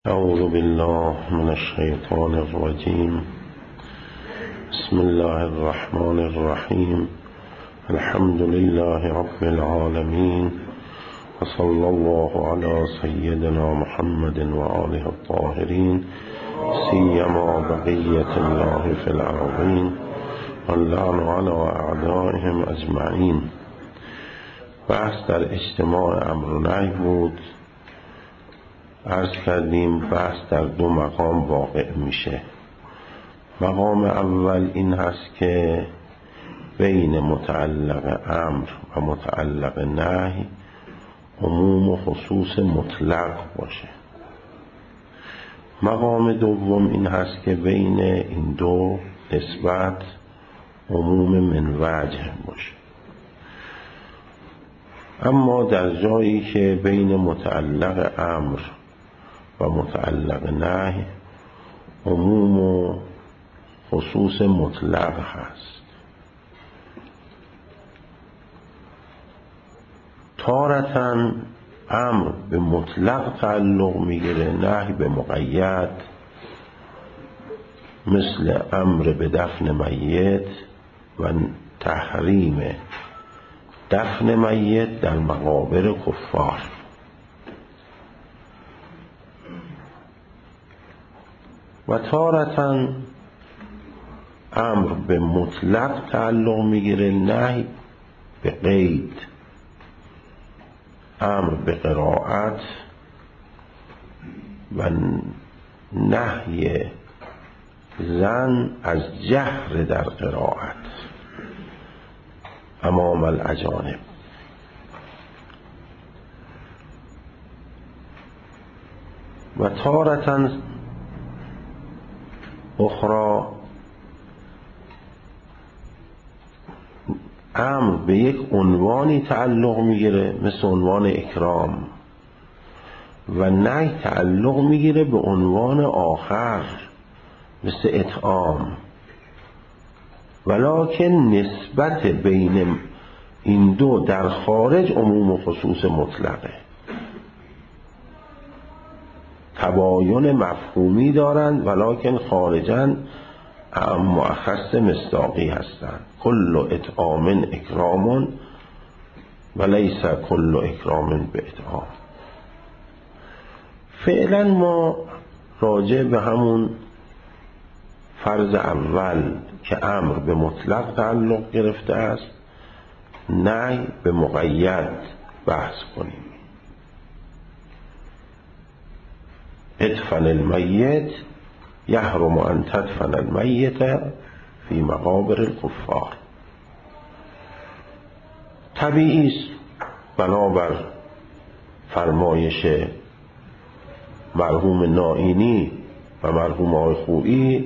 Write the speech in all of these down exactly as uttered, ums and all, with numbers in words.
أعوذ بالله من الشيطان الرجيم. بسم الله الرحمن الرحيم. الحمد لله رب العالمين، وصلى الله على سيدنا محمد وآله الطاهرين، سيما بقية الله في الأرضين، واللعن على أعدائهم أجمعين. بحث در اجتماع امر و نهی بود. عرض کردیم بحث در دو مقام واقع میشه. مقام اول این هست که بین متعلق امر و متعلق نهی عموم و خصوص مطلق باشه. مقام دوم این هست که بین این دو نسبت عموم من وجه باشه. اما در جایی که بین متعلق امر و متعلق نهی عموم و خصوص مطلق هست، تارةً امر به مطلق تعلق میگیره، نهی به مقید، مثل امر به دفن میت و تحریم دفن میت در مقابر کفار. و تارةً امر به مطلق تعلق میگیره، نهی به قید، امر به قرائت و نهی زن از جهر در قرائت امام الاجانب. و تارةً اخرى امر به یک عنوانی تعلق میگیره، مثل عنوان اکرام، و نهی تعلق میگیره به عنوان آخر، مثل اطعام، ولکن نسبت بین این دو در خارج عموم و خصوص مطلقه، تباین مفهومی دارند ولکن خارجاً اعم و اخص مصداقی هستند. کل اطعام اکرام و لیس کل اکرام به اطعام. فعلا ما راجع به همون فرض اول که امر به مطلق تعلق گرفته است، نهی به مقید بحث کنیم. ادفن المیت یحرم ان تدفن المیت فی مقابر الکفار. طبیعی است بنابر فرمایش مرحوم نائینی و مرحوم آقای خویی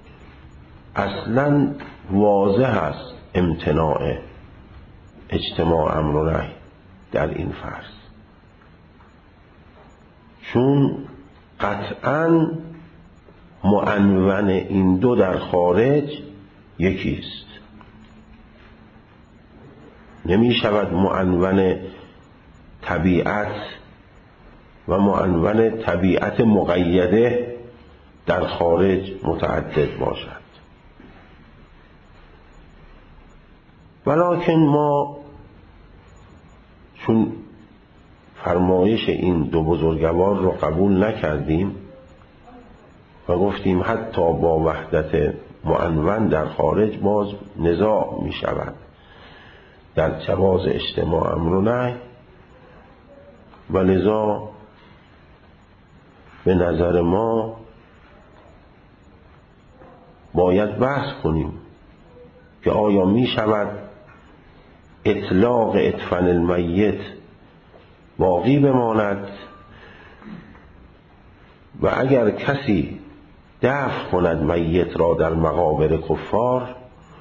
اصلا واضح است امتناع اجتماع امر و نهی در این فرض، چون قطعاً معنون این دو در خارج یکی است. نمی شود معنون طبیعت و معنون طبیعت مقیده در خارج متعدد باشد. ولکن ما چون فرمایش این دو بزرگوار رو قبول نکردیم و گفتیم حتی با وحدت معنون در خارج باز نزاع می شود در جواز اجتماع امر و نهی، و لذا به نظر ما باید بحث کنیم که آیا می شود اطلاق ادفن المیت باقی بماند و اگر کسی دفن کند میت را در مقابر کفار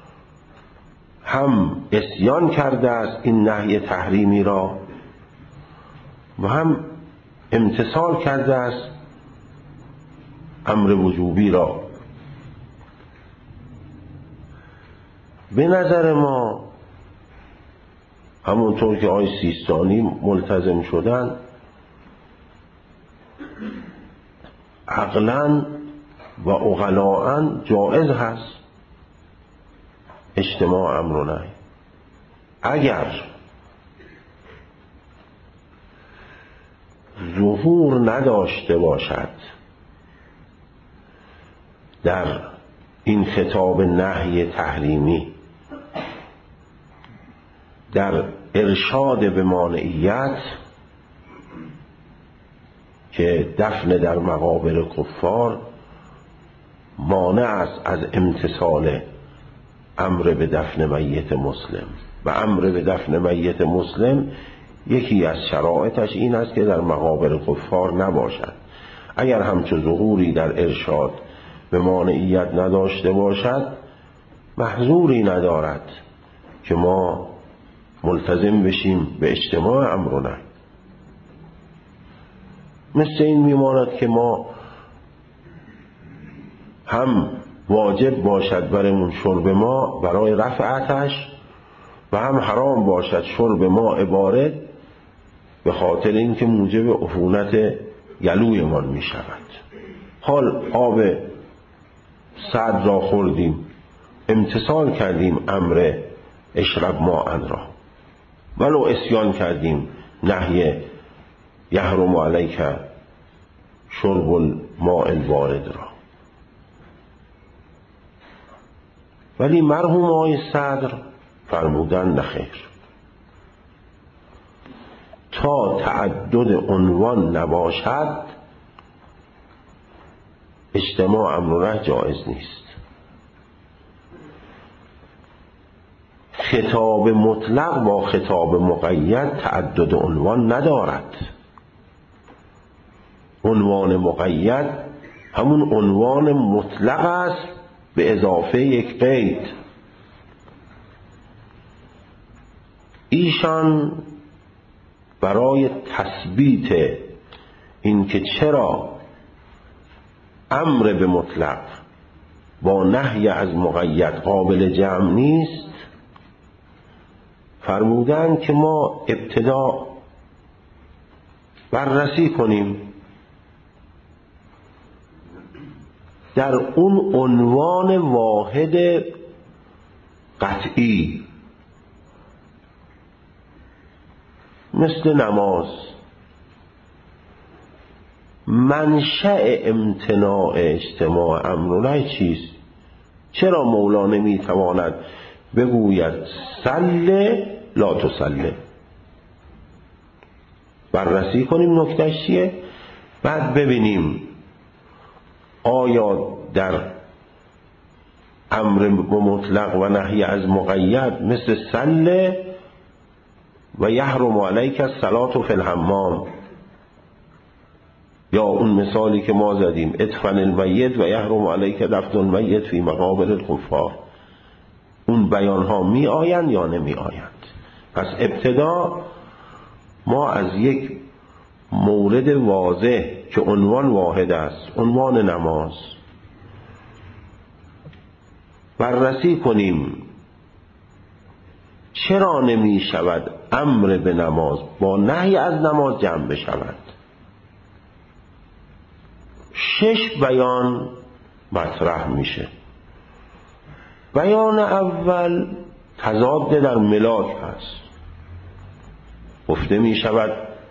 هم عصیان کرده است این نهی تحریمی را و هم امتثال کرده است امر وجوبی را. به نظر ما همونطور که آقای سیستانی ملتزم شدن، عقلاً و عقلاً جائز هست اجتماع امر و نهی. اگر ظهور نداشته باشد در این خطاب نهی تحریمی، در ارشاد به مانعیت که دفن در مقابر کفار مانع است از امتثال امر به دفن میت مسلم، و امر به دفن میت مسلم یکی از شرایطش این است که در مقابر کفار نباشد. اگر همچون ظهوری در ارشاد به مانعیت نداشته باشد، محظوری ندارد که ما ملتزم بشیم به اجتماع امر و نهی. مثل این میماند که ما هم واجب باشد برمون شرب ما برای رفع آتش، و هم حرام باشد شرب ما عبارت به خاطر اینکه موجب عفونت گلویمان می شود. حال آب سعد را خوردیم، امتثال کردیم امر اشرب ماء را، ولو اسیان کردیم نهی یحرم علیک شرب الماء البارد را. ولی مرحوم آقای صدر فرمودن نخیر، تا تعدد عنوان نباشد اجتماع امر و نهی جایز نیست. خطاب مطلق با خطاب مقید تعدد عنوان ندارد. عنوان مقید همون عنوان مطلق است به اضافه یک قید. ایشان برای تثبیت اینکه چرا امر به مطلق با نهی از مقید قابل جمع نیست، فرمودن که ما ابتدا بررسی کنیم در اون عنوان واحد قطعی مثل نماز، منشأ امتناع اجتماع امر و نهی چیست؟ چرا مولا نمیتواند بگوید صل لا تصلی؟ بررسی کنیم نکتهش چیه، بعد ببینیم آیا در امر مطلق و نهی از مقید مثل صل و یحرم علیک الصلاة فی الحمام، یا اون مثالی که ما زدیم ادفن المیت و یحرم علیک دفن المیت فی مقابر الکفار، اون بیان ها می آیند یا نمی آیند؟ پس ابتدا ما از یک مورد واضح که عنوان واحد است، عنوان نماز، بررسی کنیم چرا نمی شود امر به نماز با نهی از نماز جمع بشود. شش بیان مطرح میشه. بیان اول تضاد در ملاک هست. گفته می شود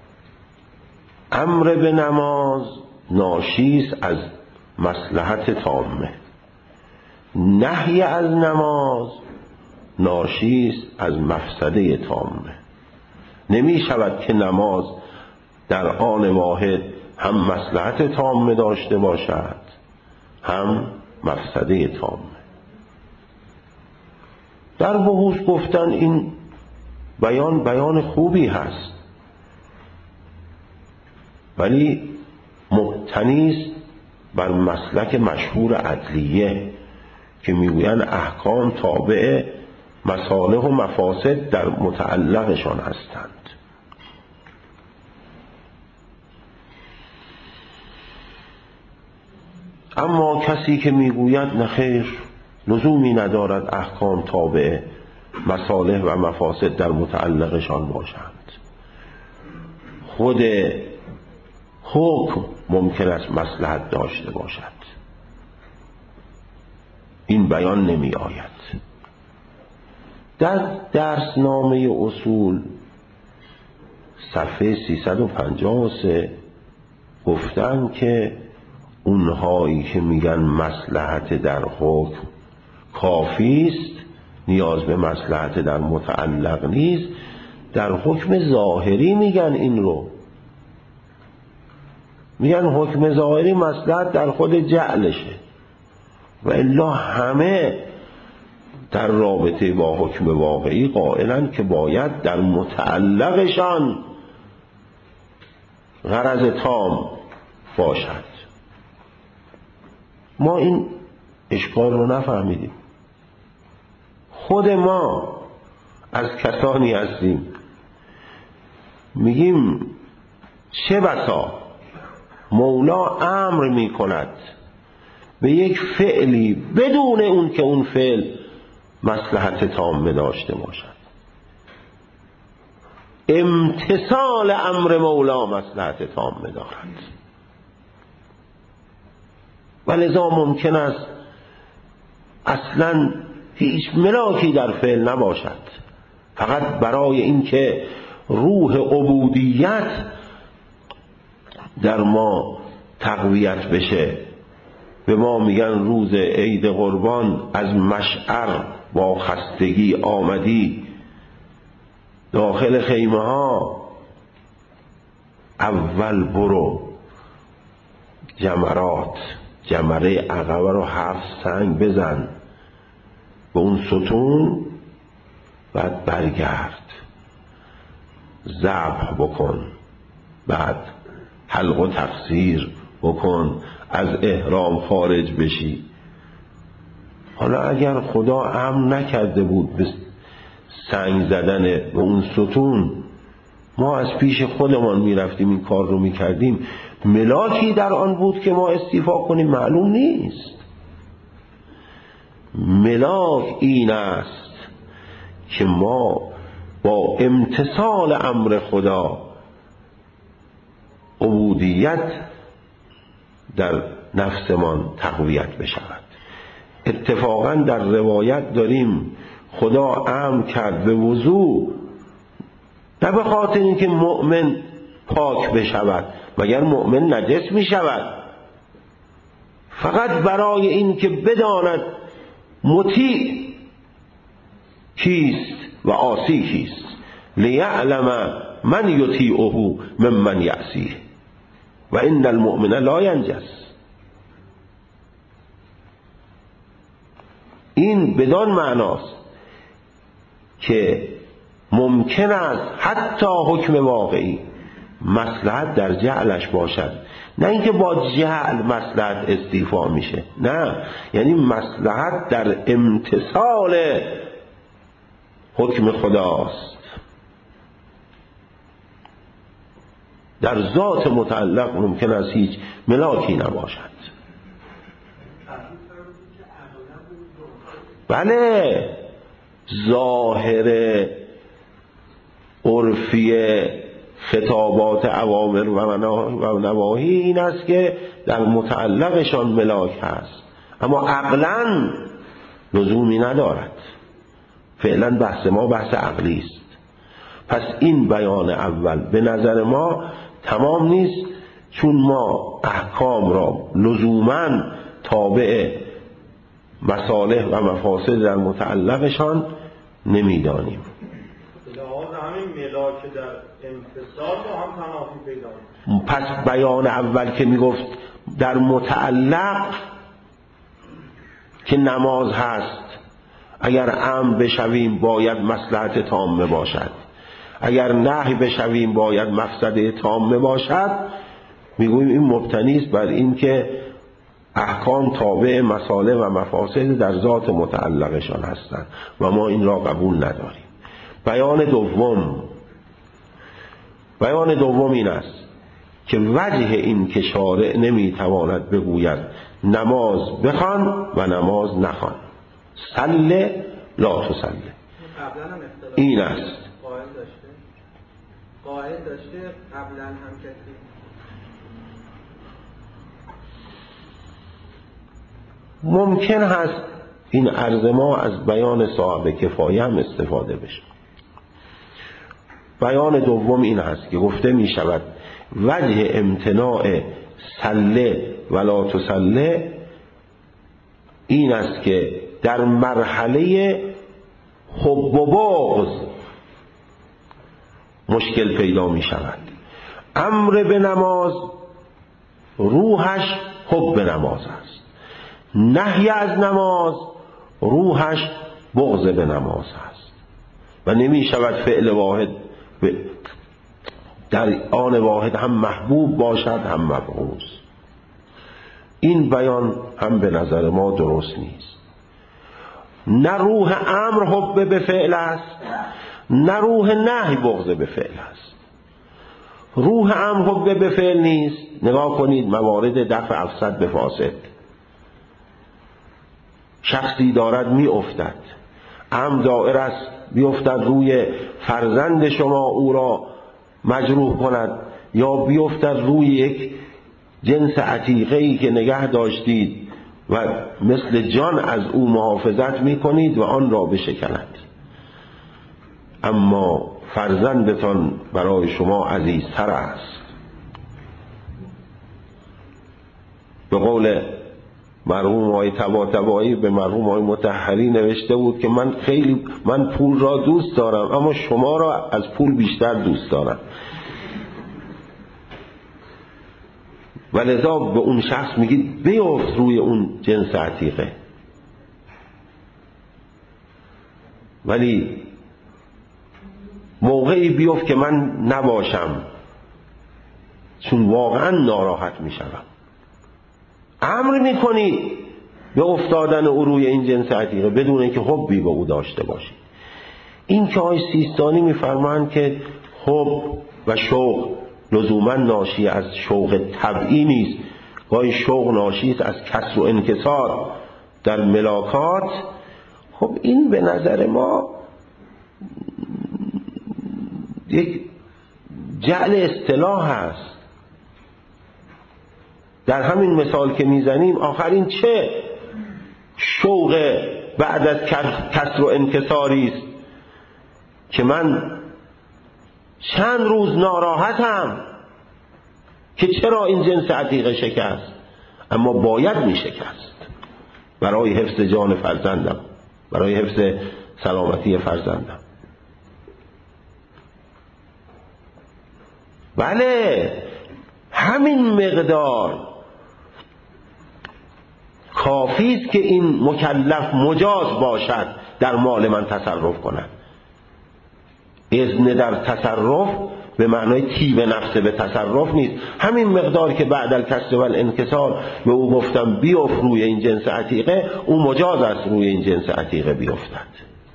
امر به نماز ناشی است از مصلحت تامه، نهی از نماز ناشی است از مفسده تامه. نمی شود که نماز در آن واحد هم مصلحت تامه داشته باشد هم مفسده تامه. در بحوث گفتن این بیان بیان خوبی هست، ولی مبتنی است بر مسلک مشهور عدلیه که میگویند احکام تابع مصالح و مفاسد در متعلقشان هستند. اما کسی که میگوید نخیر لزومی ندارد احکام تابع مصالح و مفاسد در متعلقشان باشند، خود حکم ممکن است مصلحت داشته باشد. این بیان نمی آید. در درسنامه اصول صفحه سیصد و پنجاه و سه گفتن که اونهایی که میگن مصلحت در حکم کافی است، نیاز به مصلحت در متعلق نیست، در حکم ظاهری میگن این رو. میگن حکم ظاهری مصلحت در خود جعلشه و الا همه در رابطه با حکم واقعی قائلن که باید در متعلقشان غرض تام باشد. ما این اشکال رو نفهمیدیم. خود ما از کسانی هستیم میگیم چه بسا مولا امر میکند به یک فعلی بدون اون که اون فعل مصلحت تام داشته باشد. امتثال امر مولا مصلحت تام دارد و لذا ممکن است اصلا هیچ ملاکی در فعل نباشد، فقط برای اینکه روح عبودیت در ما تقویت بشه. به ما میگن روز عید قربان از مشعر با خستگی آمدی داخل خیمه ها، اول برو جمرات جمره عقبه رو هفت سنگ بزن به اون ستون، بعد برگرد ذبح بکن، بعد حلق و تقصیر بکن، از احرام خارج بشی. حالا اگر خدا امر نکرده بود به سنگ زدن به اون ستون، ما از پیش خودمان میرفتیم این کار رو میکردیم، ملاکی در آن بود که ما استیفا کنیم؟ معلوم نیست. ملاک این است که ما با امتثال امر خدا عبودیت در نفسمان تقویت بشود. اتفاقا در روایت داریم خدا امر کرد به وضوء، نه به خاطر اینکه مؤمن پاک بشود، مگر مؤمن نجس می شود؟ فقط برای اینکه بداند مطیع کیست و عاصی کیست، لیعلم من یطیعه ممن یعصیه و ان المؤمن لا ینجس. این بدان معناست که ممکن است حتی حکم واقعی مصلحت در جعلش باشد، نه اینکه با جعل مصلحت استیفا میشه، نه، یعنی مصلحت در امتثال حکم خداست. در ذات متعلق ممکن است هیچ ملاکی نباشد. بله، ظاهر عرفی خطابات اوامر و نواهی این است که در متعلقشان ملاک هست، اما عقلاً لزومی ندارد. فعلا بحث ما بحث عقلی است. پس این بیان اول به نظر ما تمام نیست، چون ما احکام را لزوماً تابع مصالح و مفاسد در متعلقشان نمیدانیم. همین ملاک در امتثال با هم تنافی پیدا می‌کنه. پس بیان اول که میگفت در متعلق که نماز هست، اگر امر بشویم باید مصلحت تامه باشد، اگر نهی بشویم باید مفسده تامه باشد، میگوییم این مبتنی است بر این که احکام تابع مصالح و مفاسد در ذات متعلقشان هستند و ما این را قبول نداریم. بیان دوم بیان دوم این است که وجه این که شارع نمیتواند بگوید نماز بخوان و نماز نخوان، صل لا تصل، این است. قائل داشته قائل داشته قبلا هم کسی ممکن هست این عرض ما از بیان صاحب کفایه هم استفاده بشه. بیان دوم این هست که گفته می شود وجه امتناع سله ولا تسله این است که در مرحله حب و بغض مشکل پیدا می شود. امر به نماز روحش حب به نماز است، نهی از نماز روحش بغض به نماز است و نمی شود فعل واحد در آن واحد هم محبوب باشد هم مبغوض. این بیان هم به نظر ما درست نیست. نه روح امر حب به فعل است، نه روح نهی بغض به فعل است. روح امر حب به فعل نیست. نگاه کنید موارد دفع افسد به فاسد. شخصی دارد می افتد، امر دائر است بیفتد روی فرزند شما او را مجروح کند، یا بیفتد روی یک جنس عتیقه‌ای که نگه داشتید و مثل جان از او محافظت می کنید و آن را بشکند. اما فرزندتان برای شما عزیزتر است. به قول مرحوم آقای طباطبایی به مرحوم آقای مطهری نوشته بود که من خیلی من پول را دوست دارم اما شما را از پول بیشتر دوست دارم. و لذا به اون شخص میگید بیفت روی اون جنس عتیقه. ولی موقعی بیفت که من نباشم، چون واقعا ناراحت میشم. امر میکنید به افتادن او روی این جنس عتیقه بدون اینکه حبی به او داشته باشید. این که آقای سیستانی میفرمایند که حب و شوق لزوما ناشی از شوق طبعی نیست، گاهی شوق ناشی است از کسر و انکسار در ملاکات. خب این به نظر ما یک جعل اصطلاح است. در همین مثال که میزنیم آخرین چه شوق بعد از کسر و انکساری است که من چند روز ناراحتم که چرا این جنس عتیقه شکست، اما باید می شکست برای حفظ جان فرزندم، برای حفظ سلامتی فرزندم. بله همین مقدار کافی است که این مکلف مجاز باشد در مال من تصرف کند. اذن در تصرف به معنای طیب نفس به تصرف نیست. همین مقدار که بعد الکسر و الانکسار به او گفتم بیفت روی این جنس عتیقه، او مجاز است روی این جنس عتیقه بیفتد.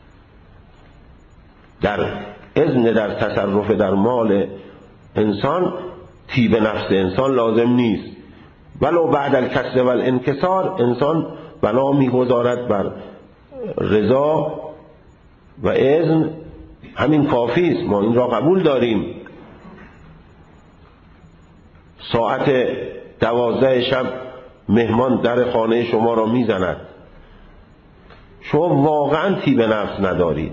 در اذن در تصرف در مال انسان طیب نفس انسان لازم نیست، ولو بعد الکسر و الانکسار انسان بنا میگذارد بر رضا و اذن. همین کافی است، ما این را قبول داریم. ساعت دوازده شب مهمان در خانه شما را میزند، شما واقعا طیب نفس ندارید،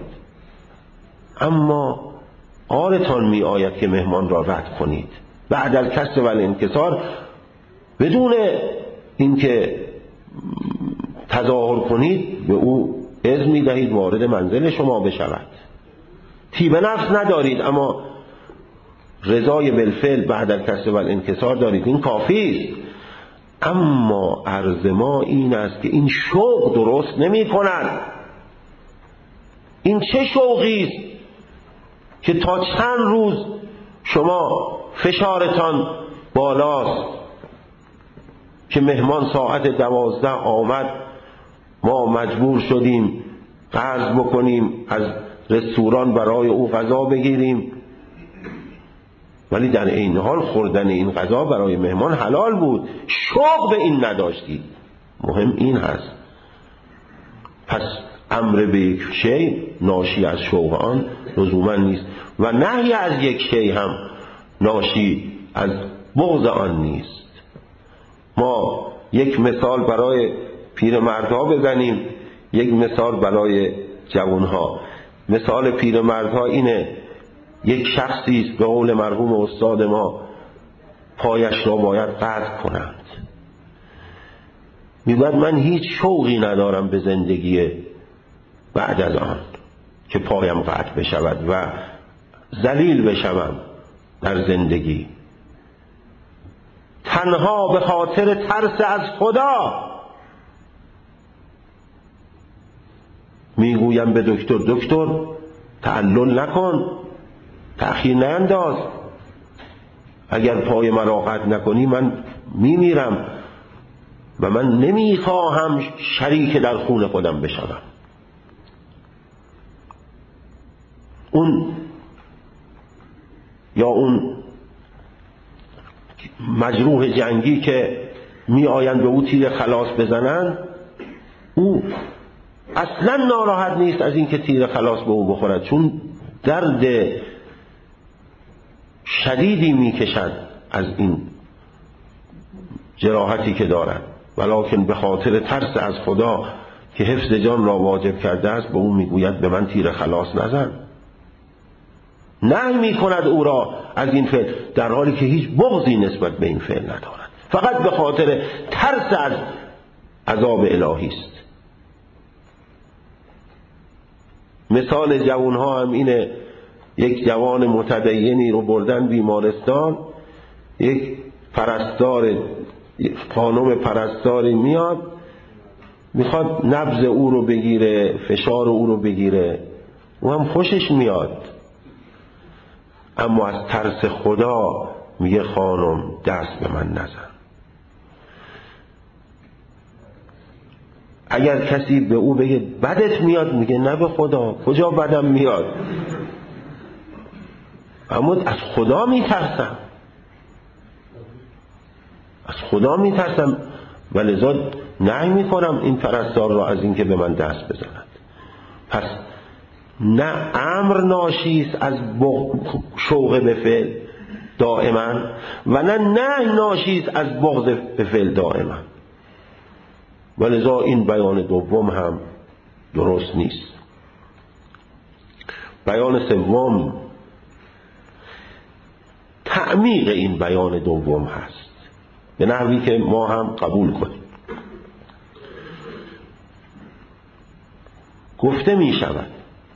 اما آرتان می آید که مهمان را رد کنید بعد الکسر و الانکسار، بدون اینکه تظاهر کنید به او اذن می دهید وارد منزل شما بشود. طیب نفس ندارید اما رضای بالفعل بعد الکسر و الانکسار دارید، این کافی است. اما عرض ما این است که این شوق درست نمی کند. این چه شوقی است که تا چند روز شما فشارتان بالاست که مهمان ساعت دوازده آمد، ما مجبور شدیم قرض بکنیم از رستوران برای او غذا بگیریم، ولی در این حال خوردن این غذا برای مهمان حلال بود، شوق به این نداشتید. مهم این هست. پس امر به یک شی ناشی از شوق آن لزوما نیست و نهی از یک شی هم ناشی از بغض آن نیست. ما یک مثال برای پیرمردها بزنیم، یک مثال برای جوانها. مثال پیرمردها اینه، یک شخصی است به قول مرحوم استاد ما پایش را باید قطع کنند، میگوید من هیچ شوقی ندارم به زندگی بعد از آن که پایم قطع بشود و ذلیل بشوم در زندگی، تنها به خاطر ترس از خدا میگویم به دکتر دکتر تعلل نکن، تأخیر نینداز، اگر پای مرا قطع نکنی من میمیرم و من نمیخواهم شریک در خون خودم بشوم. اون یا اون مجروح جنگی که می آیند به او تیر خلاص بزنند، او اصلا ناراحت نیست از اینکه تیر خلاص به او بخورد، چون درد شدیدی می کشد از این جراحتی که دارد، ولکن به خاطر ترس از خدا که حفظ جان را واجب کرده است به او میگوید به من تیر خلاص نزن، نهی می کند او را از این فعل، در حالی که هیچ بغضی نسبت به این فعل ندارد، فقط به خاطر ترس از عذاب الهی است. مثال جوانها هم اینه، یک جوان متدینی رو بردن بیمارستان، یک پرستار خانم پرستاری میاد میخواد نبض او رو بگیره، فشار او رو بگیره، او هم خوشش میاد، اما از ترس خدا میگه خانم دست به من نزن. اگر کسی به او بگه بدت میاد میگه نه به خدا، کجا بدم میاد، اما از خدا میترسم، از خدا میترسم و لذا نهی میکنم این پرستار را از اینکه به من دست بزند. پس نه امر ناشی است از شوق به فعل دائما و نه نهی ناشی است از بغض به فعل دائما، و لذا این بیان دوم هم درست نیست. بیان سوم تعمیق این بیان دوم هست، به نحوی که ما هم قبول کنیم. گفته می شود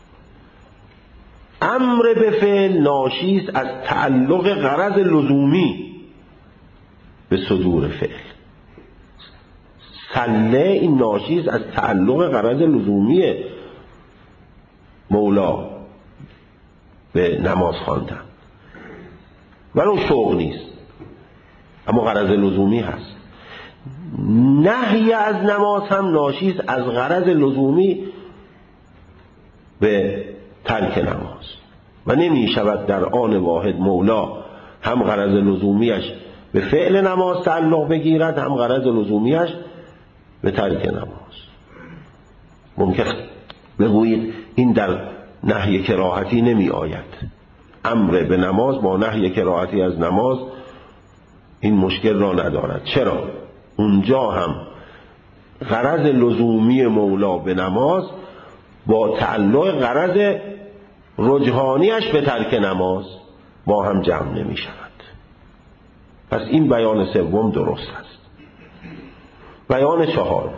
امر به فعل ناشی است از تعلق غرض لزومی به صدور فعل. سله این ناشی است از تعلق غرض لزومی مولا به نماز خواندن، ولو شوق نیست اما غرض لزومی هست. نهی از نماز هم ناشی است از غرض لزومی به ترک نماز و نمی شود در آن واحد مولا هم غرض لزومیش به فعل نماز تعلق بگیرد هم غرض لزومیش به ترک نماز. ممکن بگویید این در نهی کراهتی نمی آید، امر به نماز با نهی کراهتی از نماز این مشکل را ندارد. چرا؟ اونجا هم غرض لزومی مولا به نماز با تعلق غرض رجحانیش به ترک نماز با هم جمع نمی شود. پس این بیان سوم درست است. بیان چهار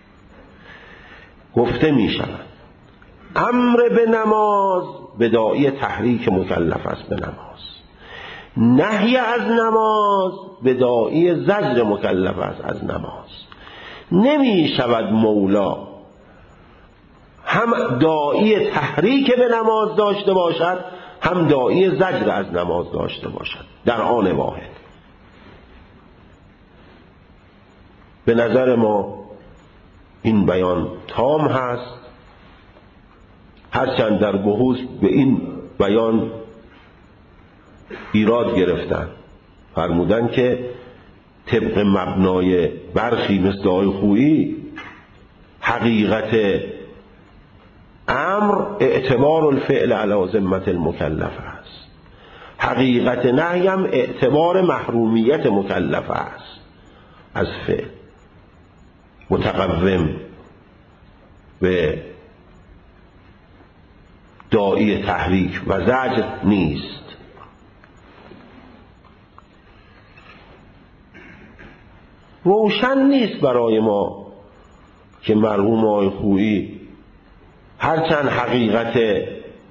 گفته می شود امر به نماز بداعی تحریک مکلف است به نماز، نهی از نماز بداعی زجر مکلف است از نماز. نمی شود مولا هم داعی تحریک به نماز داشته باشد هم داعی زجر از نماز داشته باشد در آن واحد. به نظر ما این بیان تام هست، هرچند در بحوث به این بیان ایراد گرفتن، فرمودن که طبق مبنای برخی مثل آقای خویی حقیقت امر اعتبار الفعل علی ذمة المکلف است، حقیقت نهی هم اعتبار محرومیت مکلف است از فعل. متقوم به داعی تحریک و زجر نیست. روشن نیست برای ما که مرحوم آقای خویی هرچند حقیقت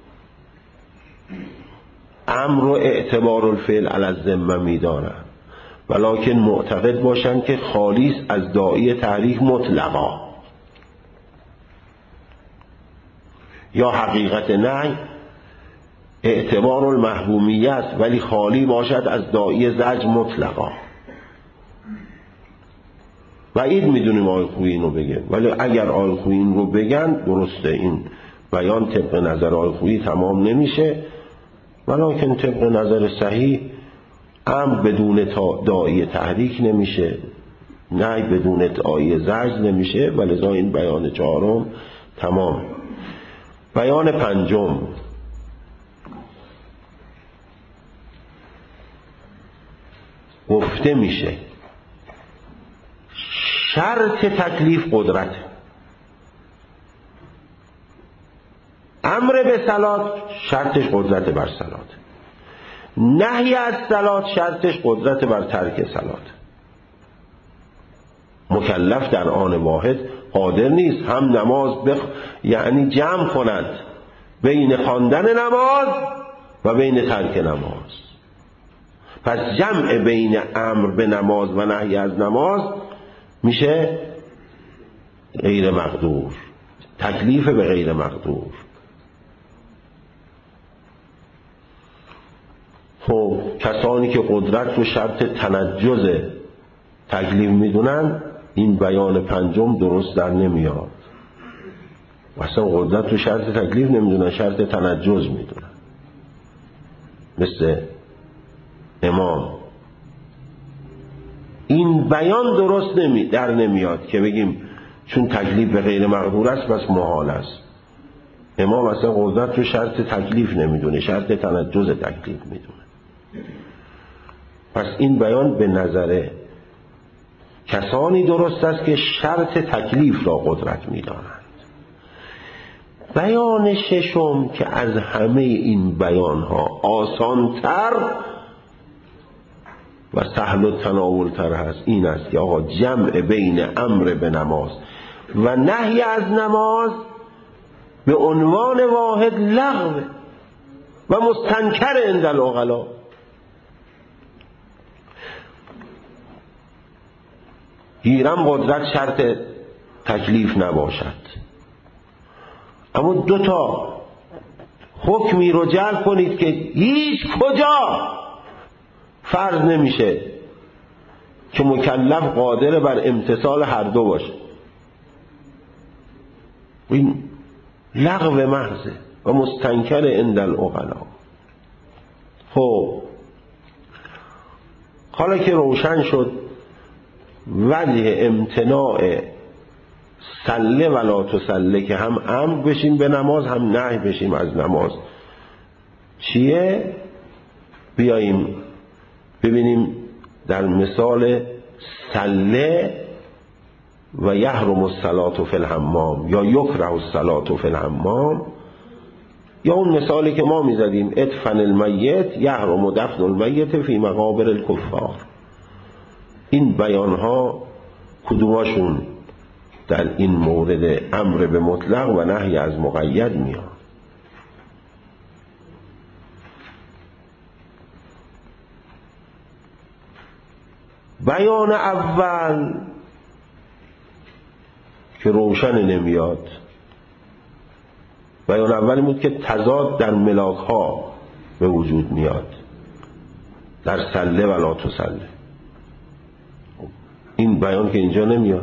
امر و اعتبار الفعل علی الذمه می‌دارند، ولکن معتقد باشند که خالیس از داعی تحریک مطلقا، یا حقیقت نهی اعتبار المحرومیه است ولی خالی باشد از داعی زجر مطلقا. بعید میدونیم آقای خویی اینو بگه، ولی اگر آقای خویی این رو بگن درسته، این بیان طبق نظر آقای خویی تمام نمیشه، ولکن طبق نظر صحیح امر بدون داعی تحریک نمیشه، نه بدون داعی زجر نمیشه، ولذا این بیان چهارم تمام. بیان پنجم، گفته میشه شرط تکلیف قدرت، امر به صلات شرطش قدرت بر صلات، نهی از صلات شرطش قدرت بر ترک صلات. مکلف در آن واحد قادر نیست هم نماز بخ... یعنی جمع کند بین خواندن نماز و بین ترک نماز. پس جمع بین امر به نماز و نهی از نماز میشه غیر مقدور، تکلیف به غیر مقدور. خب کسانی که قدرت رو شرط تنجز تکلیف میدونن این بیان پنجم درست در نمیاد. اصلا قدرت رو شرط تکلیف نمیدونن، شرط تنجز میدونن، مثل امام. این بیان درست نمی در نمیاد که بگیم چون تکلیف به غیر مقدور است پس محال است. امام اصلا قدرت رو شرط تکلیف نمیدونه، شرط تنجز تکلیف میدونه. پس این بیان به نظر کسانی درست است که شرط تکلیف را قدرت میدانند. بیان ششم که از همه این بیانها آسانتر و سهل و تناولتر هست این است که آقا جمع بین امر به نماز و نهی از نماز به عنوان واحد لغو و مستنکر عند العقلا. گیرم قدرت شرط تکلیف نباشد، اما دو تا حکمی رو جلب کنید که هیچ کجا فرض نمیشه که مکلف قادر بر امتثال هر دو باشه. این لغو محضه و مستنکر عند العقلا. خب حالا که روشن شد وجه امتناع سله ولا تسله که هم امر بشیم به نماز هم نهی بشیم از نماز چیه، بیاییم ببینیم در مثال سله و یحرم الصلاة فی الحمام یا یکره الصلاة فی الحمام، یا اون مثالی که ما میزدیم ادفن المیت یحرم دفن المیت فی مقابر الکفار. این بیانها کدوماشون در این مورد امر به مطلق و نهی از مقید میاد؟ بیان اول که روشن نمیاد، بیان اول بود که تضاد در ملاک ها به وجود میاد در سله و لا تسله. این بیان که اینجا نمیاد.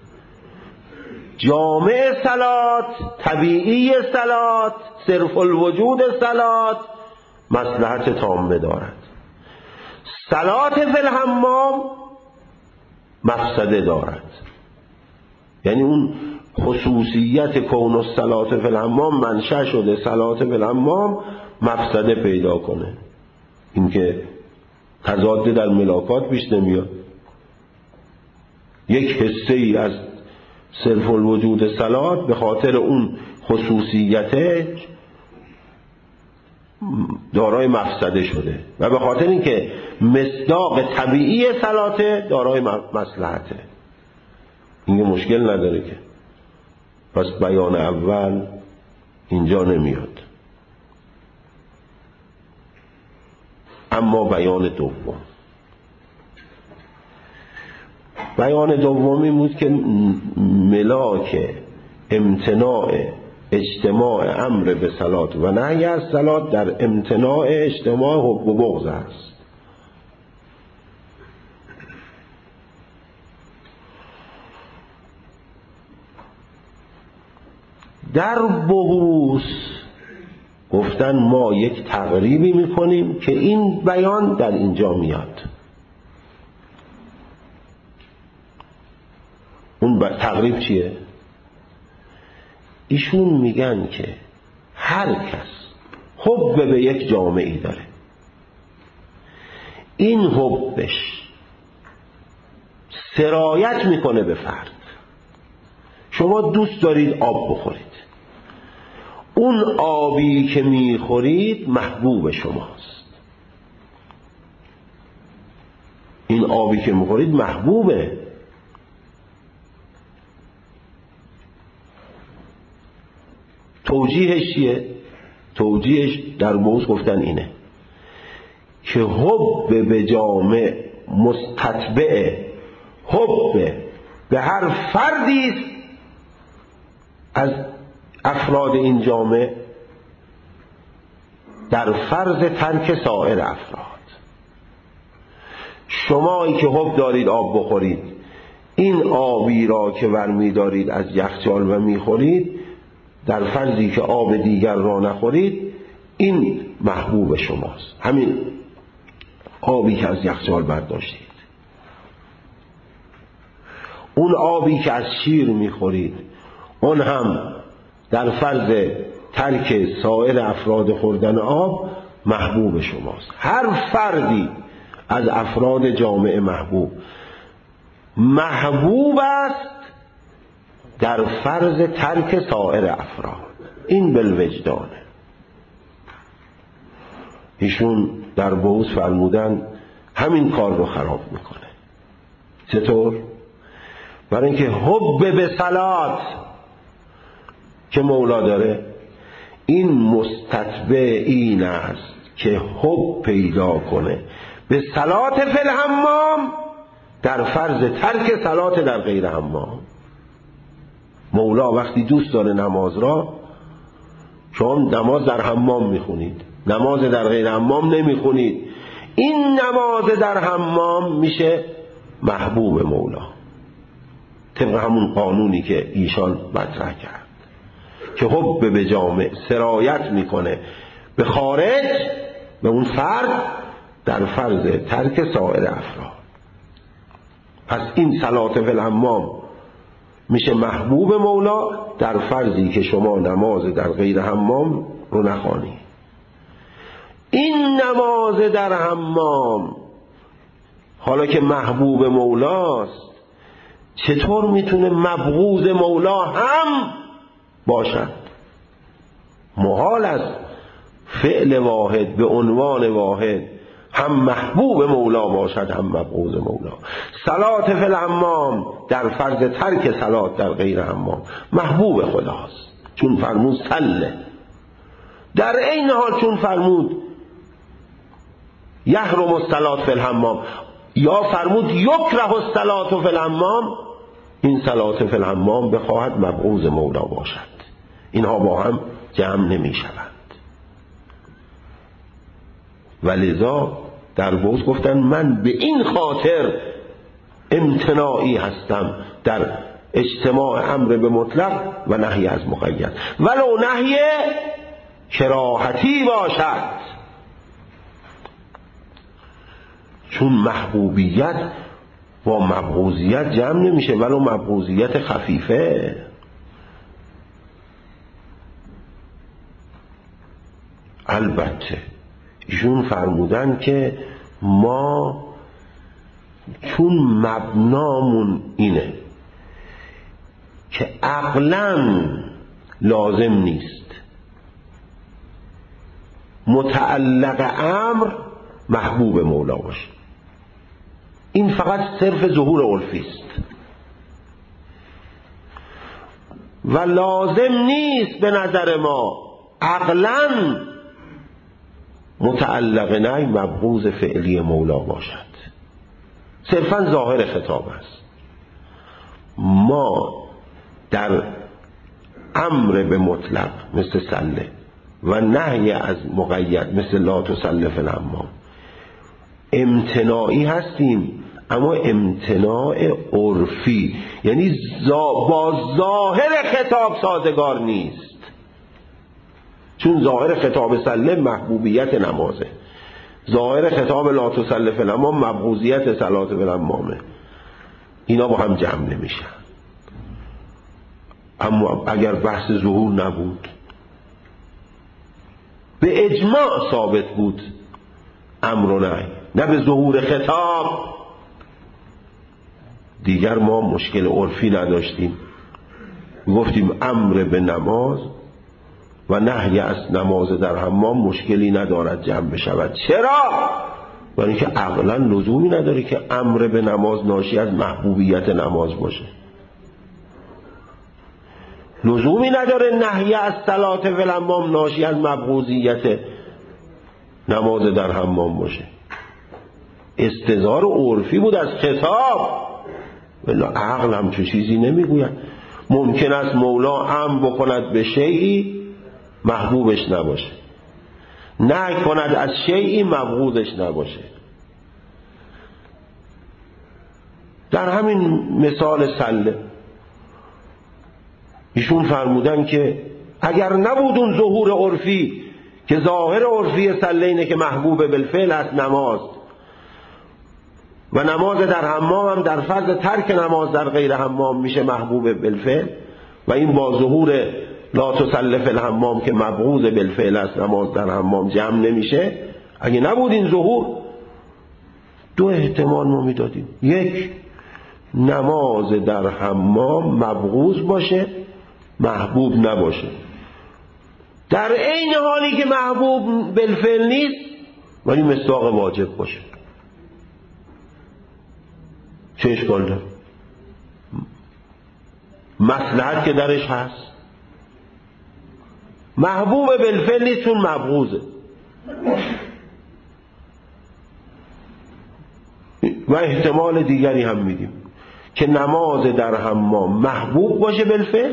جامع صلات، طبیعی صلات، صرف الوجود صلات مصلحت تامه دارد. صلات فی الحمام مفسده دارد، یعنی اون خصوصیت کون الصلاة فی الحمام منشأ شده صلات فی الحمام مفسده پیدا کنه، اینکه تضاد در ملاکات پیش نمیاد. یک حصه ای از صرف الوجود صلات به خاطر اون خصوصیت دارای مفسده شده و به خاطر اینکه مصداق طبیعی صلات دارای مصلحته. این مشکل نداره که، پس بیان اول اینجا نمیاد. اما بیان دوم، بیان دومی بود که ملاک امتناع اجتماع امر به صلات و نهی از صلات در امتناع اجتماع حب و بغض است. در بحوث گفتن ما یک تقریبی میکنیم که این بیان در اینجا میاد. اون تقریب چیه؟ ایشون میگن که هر کس حب به یک جامعه‌ای داره، این حبش سرایت میکنه به فرد. شما دوست دارید آب بخورید، اون آبی که میخورید محبوب شماست. این آبی که میخورید محبوبه. توجیهش چیه؟ توجیهش در بحوث گفتن اینه که حب به جامع مستتبع حب به هر فردی از افراد این جامعه در فرض ترک سایر افراد. شمایی که حب دارید آب بخورید، این آبی را که ورمی دارید از یخچال و میخورید، در فرضی که آب دیگر را نخورید، این محبوب شماست. همین آبی که از یخچال برداشتید. اون آبی که از شیر میخورید، اون هم در فرض ترک سایر افراد خوردن آب محبوب شماست. هر فردی از افراد جامعه محبوب محبوب است در فرض ترک سایر افراد. این بالوجدانه. ایشون در بحوث فرمودن همین کار رو خراب میکنه. چطور؟ برای اینکه حب به صلات که مولا داره، این مستتبع این است که حب پیدا کنه به صلات فی الحمام در فرض ترک صلات در غیر حمام. مولا وقتی دوست داره نماز را، شما نماز در حمام میخونید، نماز در غیر حمام نمیخونید، این نماز در حمام میشه محبوب مولا طبق همون قانونی که ایشان مطرح کرد که حب به جامع سرایت میکنه به خارج، به اون فرد در فرض ترک سایر افراد. پس این صلات فی الحمام میشه محبوب مولا در فرضی که شما نماز در غیر حمام رو نخوانی. این نماز در حمام حالا که محبوب مولاست، چطور میتونه مبغوض مولا هم باشد؟ محال است فعل واحد به عنوان واحد هم محبوب مولا باشد هم مبغوض مولا. صلات فی الحمام در فرض ترک صلات در غیر حمام محبوب خداست، چون فرمود صله. در این حال چون فرمود یحرم الصلات فی الحمام یا فرمود یکره الصلات فی الحمام، این صلات فی الحمام بخواهد مبغوض مولا باشد. اینها با هم جمع نمی شوند. ولذا در بحوث گفتن من به این خاطر امتناعی هستم در اجتماع امر به مطلق و نهی از مقید، ولو نهی کراهتی باشد، چون محبوبیت با مبغوضیت جمع نمیشه، ولو مبغوضیت خفیفه. البته ایشون فرمودن که ما چون مبنامون اینه که عقلاً لازم نیست متعلق امر محبوب مولا باشه. این فقط صرف ظهور عرفی است و لازم نیست به نظر ما عقلاً متعلق نهی مبغوض فعلی مولا باشد، صرفاً ظاهر خطاب است. ما در امر به مطلق مثل سله و نهی از مقید مثل لا تسل فی الحمام امتناعی هستیم، اما امتناع عرفی، یعنی با ظاهر خطاب سازگار نیست، چون ظاهر خطاب سله محبوبیت نمازه، ظاهر خطاب لا تسل فی الحمام مبغوضیت صلات فی الحمامه. اینا با هم جمع نمیشن. اما اگر بحث ظهور نبود، به اجماع ثابت بود امر و نهی، نه به ظهور خطاب، دیگر ما مشکل عرفی نداشتیم. گفتیم امر به نماز و نهی از نماز در حمام مشکلی ندارد جمع بشود. چرا؟ برای اینکه عقلا لزومی نداره که امر به نماز ناشی از محبوبیت نماز باشه، لزومی نداره نهی از صلات فی الحمام ناشی از مبغوضیت نماز در حمام باشه. استظهار عرفی بود از خطاب، ولی عقل همچون چیزی نمیگوید. ممکن است مولا امر بکند به شیئی محبوبش نباشه، نهی کند از شیئی مبغوضش نباشه. در همین مثال سله ایشون فرمودن که اگر نبود اون ظهور عرفی که ظاهر عرفی سله اینه که محبوب بالفعل است نماز، و نماز در حمام هم در فرض ترک نماز در غیر حمام میشه محبوب بالفعل، و این با ظهور لا تسل فی الحمام که مبغوض بالفعل است نماز در حمام جمع نمیشه. اگه نبود این ظهور، دو احتمال ما میدادیم: یک، نماز در حمام مبغوض باشه محبوب نباشه، در عین حالی که محبوب بالفعل نیست ولی مصداق واجب باشه. چه اشکال داره؟ مصلحت که درش هست. محبوب بالفعل نیست چون مبغوضه. و احتمال دیگری هم میدیم که نماز در حمام محبوب باشه بالفعل،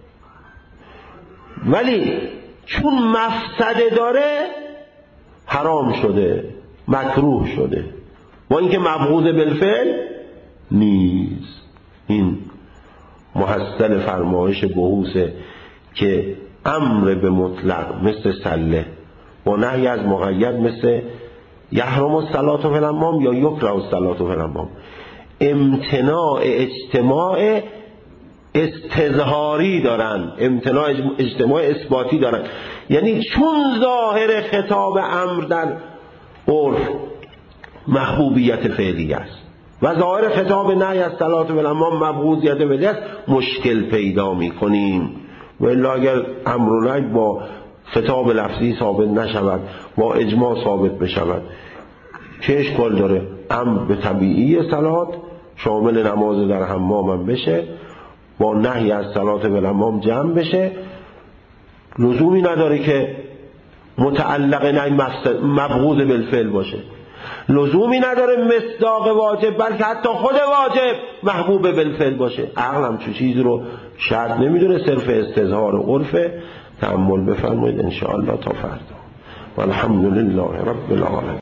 ولی چون مفسده داره حرام شده، مکروه شده، با اینکه مبغوض بالفعل نیست. این محصل فرمایش بحوثه که امر به مطلق مثل سله با نهی از مقید مثل یحرم الصلاة فی الحمام یا یکره الصلاة فی الحمام امتناع اجتماع استظهاری دارن، امتناع اجتماع اثباتی دارن. یعنی چون ظاهر خطاب امر در عرف محبوبیت فعلی است و ظاهر خطاب نهی از صلات فی الحمام مبغوضیت فعلی است، مشکل پیدا می‌کنیم. و الا اگر امر و نهی با خطاب لفظی ثابت نشود، با اجماع ثابت بشود، چه اشکال داره؟ امر به طبیعی صلات شامل نماز در حمام هم بشه، با نهی از صلات فی الحمام جمع بشه، لزومی نداره که متعلق نهی مبغوض بالفعل باشه، لزومی نداره مصداق واجب بلکه حتی خود واجب محبوب بالفعل باشه. عقل هم چه چیزی رو شرط نمیدونه، صرف استظهار عرفه. تأمل بفرمایید ان شاء الله تا فردا. والحمد لله رب العالمین.